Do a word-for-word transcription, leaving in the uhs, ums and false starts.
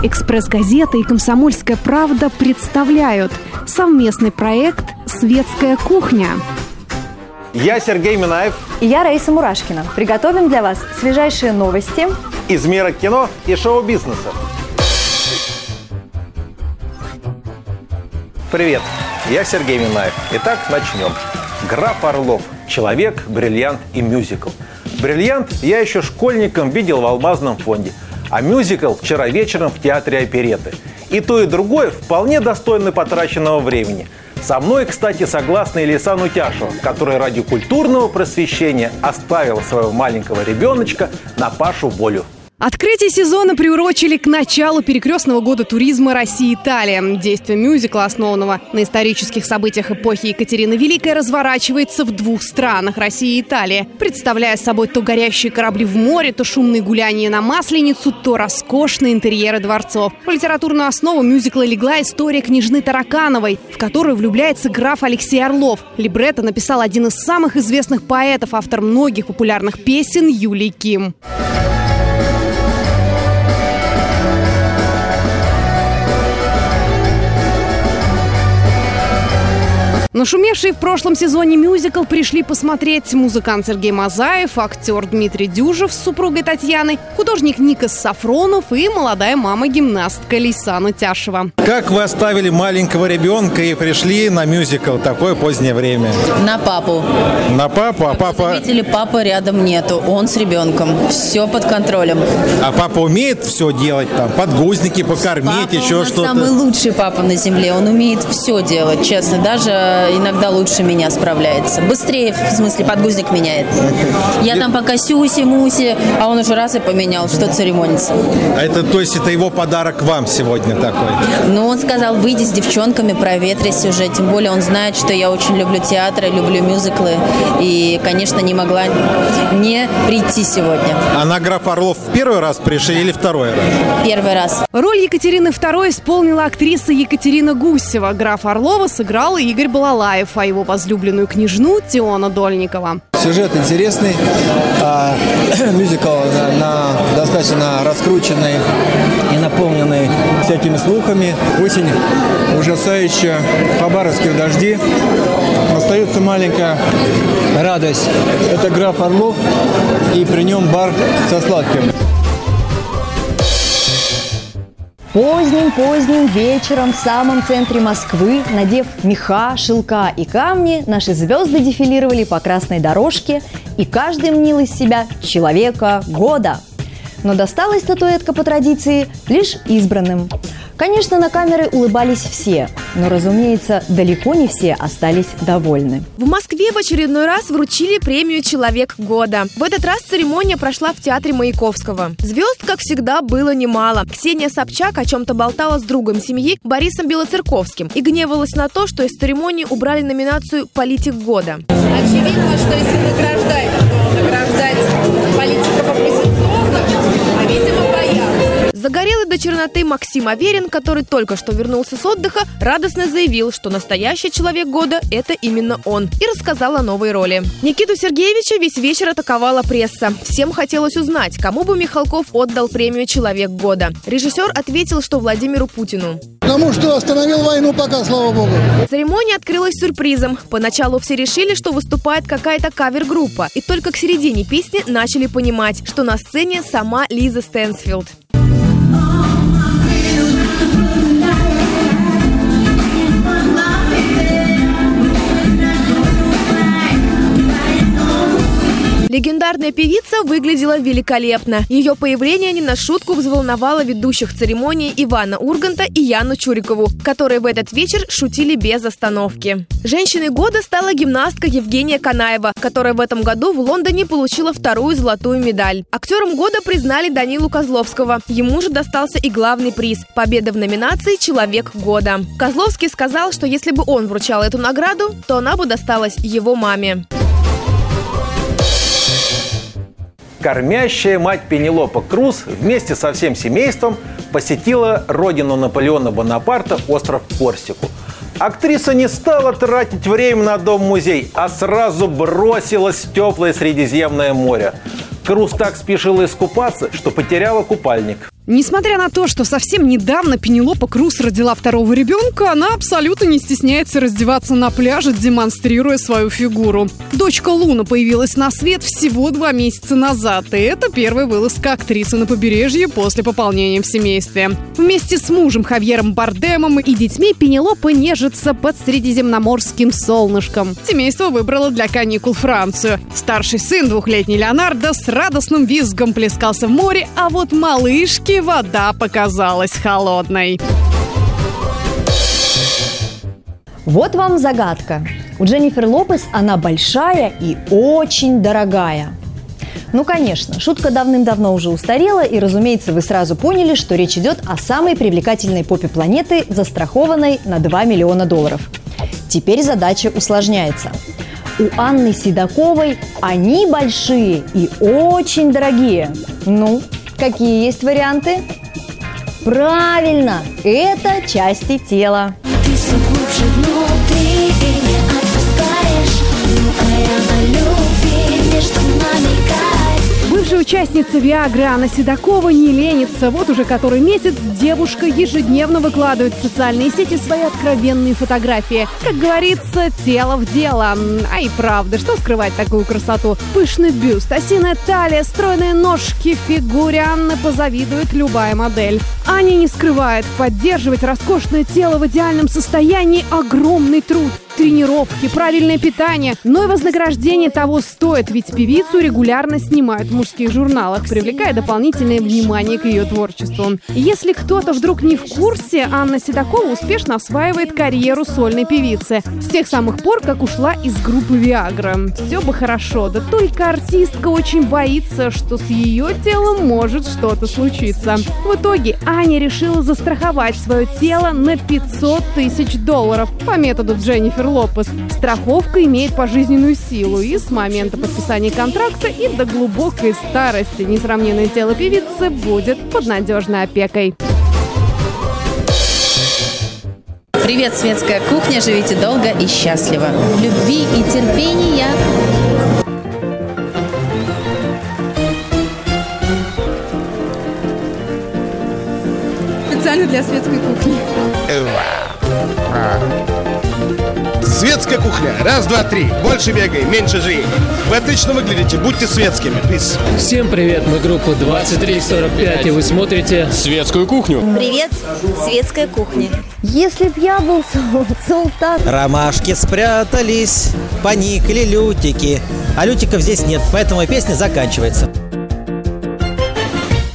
«Экспресс-газета» и «Комсомольская правда» представляют совместный проект «Светская кухня». Я Сергей Минаев. И я Раиса Мурашкина. Приготовим для вас свежайшие новости из мира кино и шоу-бизнеса. Привет, я Сергей Минаев. Итак, начнем. «Граф Орлов. Человек, бриллиант и мюзикл». «Бриллиант» я еще школьником видел в Алмазном фонде, а мюзикл вчера вечером в театре оперетты. И то, и другое вполне достойны потраченного времени. Со мной, кстати, согласна и Лейсан Утяшева, которая ради культурного просвещения оставила своего маленького ребеночка на Пашу Волю. Открытие сезона приурочили к началу перекрестного года туризма Россия-Италия. Действие мюзикла, основанного на исторических событиях эпохи Екатерины Великой, разворачивается в двух странах – Россия и Италия, представляя собой то горящие корабли в море, то шумные гуляния на Масленицу, то роскошные интерьеры дворцов. В литературную основу мюзикла легла история княжны Таракановой, в которую влюбляется граф Алексей Орлов. Либретто написал один из самых известных поэтов, автор многих популярных песен Юлий Ким. Нашумевший в прошлом сезоне мюзикл пришли посмотреть музыкант Сергей Мазаев, актер Дмитрий Дюжев с супругой Татьяной, художник Никос Сафронов и молодая мама-гимнастка Лейсан Утяшева. Как вы оставили маленького ребенка и пришли на мюзикл в такое позднее время? На папу. На папу? А Как папа... заметили, папы рядом нету, он с ребенком. Все под контролем. А папа умеет все делать, там, подгузники покормить, Папа еще у нас что-то? самый лучший папа на земле, он умеет все делать, честно, даже иногда лучше меня справляется. Быстрее, в смысле, подгузник меняет. Я там пока сюси-муси, а он уже раз и поменял, что церемонится. А это, то есть, это его подарок вам сегодня такой? Ну, он сказал, выйди с девчонками, проветрись уже. Тем более он знает, что я очень люблю театр, люблю мюзиклы. И, конечно, не могла не прийти сегодня. А на «Граф Орлов» в первый раз пришли или второй раз? Первый раз. Роль Екатерины Второй исполнила актриса Екатерина Гусева. Графа Орлова сыграл Игорь Балалаев, а его возлюбленную княжну Теона Дольникова. Сюжет интересный, а, мюзикл на, на достаточно раскрученный и наполненный всякими слухами. Осень ужасающая, в Хабаровске дожди. Остается маленькая радость. Это «Граф Орлов» и при нем бар со сладким. Поздним-поздним вечером в самом центре Москвы, надев меха, шелка и камни, наши звезды дефилировали по красной дорожке, и каждый мнил из себя человека года. Но досталась статуэтка по традиции лишь избранным. Конечно, на камеры улыбались все, но, разумеется, далеко не все остались довольны. В Москве в очередной раз вручили премию «Человек года». В этот раз церемония прошла в театре Маяковского. Звезд, как всегда, было немало. Ксения Собчак о чем-то болтала с другом семьи Борисом Белоцерковским и гневалась на то, что из церемонии убрали номинацию «Политик года». Очевидно, что если награждать, то награждать политиков оппозиционных, а, видимо, боятся. Загорелый до черноты Максим Аверин, который только что вернулся с отдыха, радостно заявил, что настоящий человек года – это именно он, и рассказал о новой роли. Никиту Сергеевича весь вечер атаковала пресса. Всем хотелось узнать, кому бы Михалков отдал премию «Человек года». Режиссер ответил, что Владимиру Путину. Потому что остановил войну пока, слава богу. Церемония открылась сюрпризом. Поначалу все решили, что выступает какая-то кавер-группа, и только к середине песни начали понимать, что на сцене сама Лиза Стэнсфилд. Легендарная певица выглядела великолепно. Ее появление не на шутку взволновало ведущих церемонии Ивана Урганта и Яну Чурикову, которые в этот вечер шутили без остановки. Женщиной года стала гимнастка Евгения Канаева, которая в этом году в Лондоне получила вторую золотую медаль. Актером года признали Данилу Козловского. Ему же достался и главный приз – победа в номинации «Человек года». Козловский сказал, что если бы он вручал эту награду, то она бы досталась его маме. Кормящая мать Пенелопа Круз вместе со всем семейством посетила родину Наполеона Бонапарта, остров Корсику. Актриса не стала тратить время на дом-музей, а сразу бросилась в теплое Средиземное море. Круз так спешила искупаться, что потеряла купальник. Несмотря на то, что совсем недавно Пенелопа Круз родила второго ребенка, она абсолютно не стесняется раздеваться на пляже, демонстрируя свою фигуру. Дочка Луна появилась на свет всего два месяца назад, и это первая вылазка актрисы на побережье после пополнения в семействе. Вместе с мужем Хавьером Бардемом и детьми Пенелопа нежится под средиземноморским солнышком. Семейство выбрало для каникул Францию. Старший сын, двухлетний Леонардо, с радостным визгом плескался в море, а вот малышке вода показалась холодной. Вот вам загадка. У Дженнифер Лопес она большая и очень дорогая. Ну, конечно, шутка давным-давно уже устарела, и, разумеется, вы сразу поняли, что речь идет о самой привлекательной попе планеты, застрахованной на два миллиона долларов. Теперь задача усложняется. У Анны Седоковой они большие и очень дорогие. Ну, какие есть варианты? Правильно, это части тела. Ты все глубже внутри и не отпускаешь. Ну, а я на любви между нами кайф. Бывшая участница Виагры Анна Седокова не ленится. Вот уже который месяц девушка ежедневно выкладывает в социальные сети свои откровенные фотографии. Как говорится, тело в дело. А и правда, что скрывать такую красоту? Пышный бюст, осиная талия, стройные ножки. Фигуре Анны позавидует любая модель. Аня не скрывает, поддерживать роскошное тело в идеальном состоянии – огромный труд. Тренировки, правильное питание, но и вознаграждение того стоит, ведь певицу регулярно снимают в мужских журналах, привлекая дополнительное внимание к ее творчеству. Если кто-то вдруг не в курсе, Анна Седокова успешно осваивает карьеру сольной певицы. С тех самых пор, как ушла из группы Виагра. Все бы хорошо, да только артистка очень боится, что с ее телом может что-то случиться. В итоге Аня решила застраховать свое тело на пятьсот тысяч долларов по методу Дженнифер Лопес. Страховка имеет пожизненную силу, и с момента подписания контракта и до глубокой старости несравненное тело певицы будет под надежной опекой. Привет, светская кухня, живите долго и счастливо. Любви и терпения. Специально для светской кухни. Светская кухня. Раз, два, три. Больше бегай, меньше жри. Вы отлично выглядите, будьте светскими. Peace. Всем привет, мы группа двадцать три сорок пять, и вы смотрите Светскую кухню. Привет, светская кухня. Если б я был султан. Ромашки спрятались, поникли лютики. А лютиков здесь нет, поэтому песня заканчивается.